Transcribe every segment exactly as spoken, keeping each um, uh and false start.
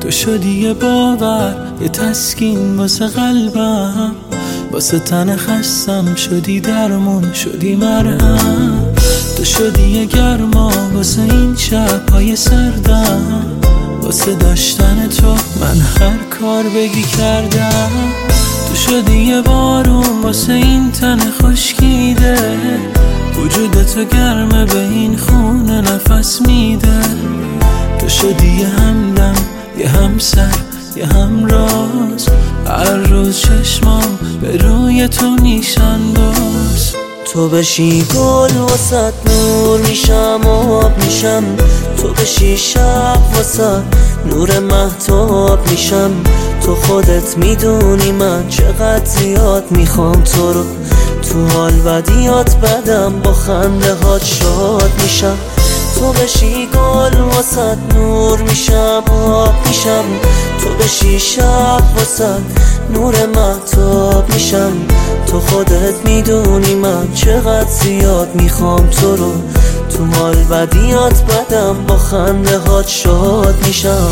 تو شدی یه باور، یه تسکین واسه قلبم، واسه تن خستم شدی درمون، شدی مرهم. تو شدی یه گرما واسه این شب‌های سردم، واسه داشتن تو من هر کار بگی کردم. تو شدی یه بارون واسه این تن خشکیده، وجود تو گرمه به این خونه نفس میده. تو شدی یه همدم، یه همسر، یه همراز، هر روز چشمام به روی تو میشن باز. تو بشی گل واسط نور میشم، آب میشم. تو بشی شب واسط نور مهتاب میشم. تو خودت میدونی من چقدر زیاد میخوام تو رو، تو حال بدیات بدم با خنده هات شاد میشم. تو بشی گل واسط نور میشم، آب میشم. تو بشی شب واسط نور مهتاب میشم. تو خودت میدونی من چقدر زیاد میخوام تو رو، تو حال بدیات بدم با خنده هات شاد میشم.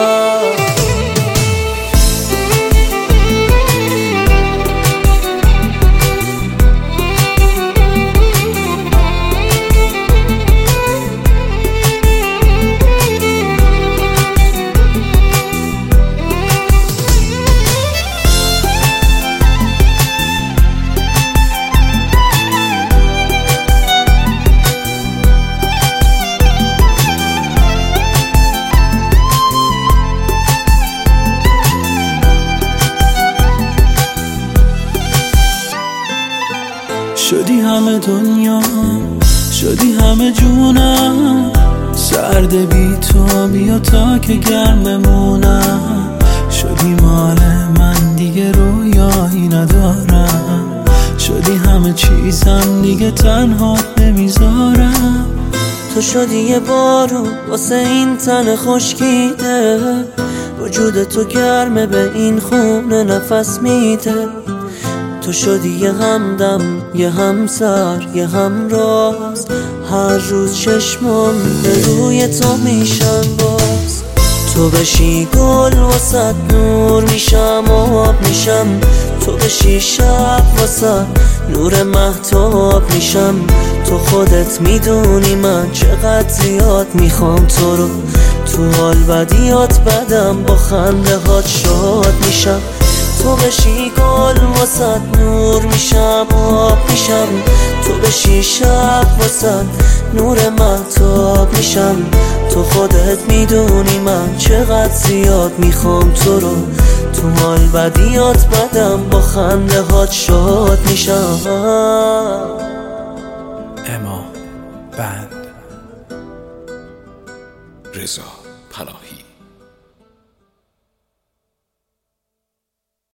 شدی همه دنیا، شدی همه جونم، سرد بی تو بیا تا که گرم بمونم. شدی مال من دیگه رویایی ندارم، شدی همه چیزم دیگه تنها نمیذارم. تو شدی یه بارون واسه این تن خشکیده، وجود تو گرمه به این خونه نفس میده. تو شدی یه همدم، یه همسر، یه همراز، هر روز چشمام به روی تو میشن باز. تو بشی گل واسط نور میشم، آب میشم. تو بشی شب واسط نور مهتاب میشم. تو خودت میدونی من چقدر زیاد میخوام تو رو، تو حال بدیات بدم با خنده هات شاد میشم. تو بشی گل واسط نور میشم، آب میشم. تو بشی شب واسط نور مهتاب میشم. تو خودت میدونی من چقدر زیاد میخوام تو رو، تو حال بدیات بدم با خنده هات شاد میشم. اما بند رضا پناهی.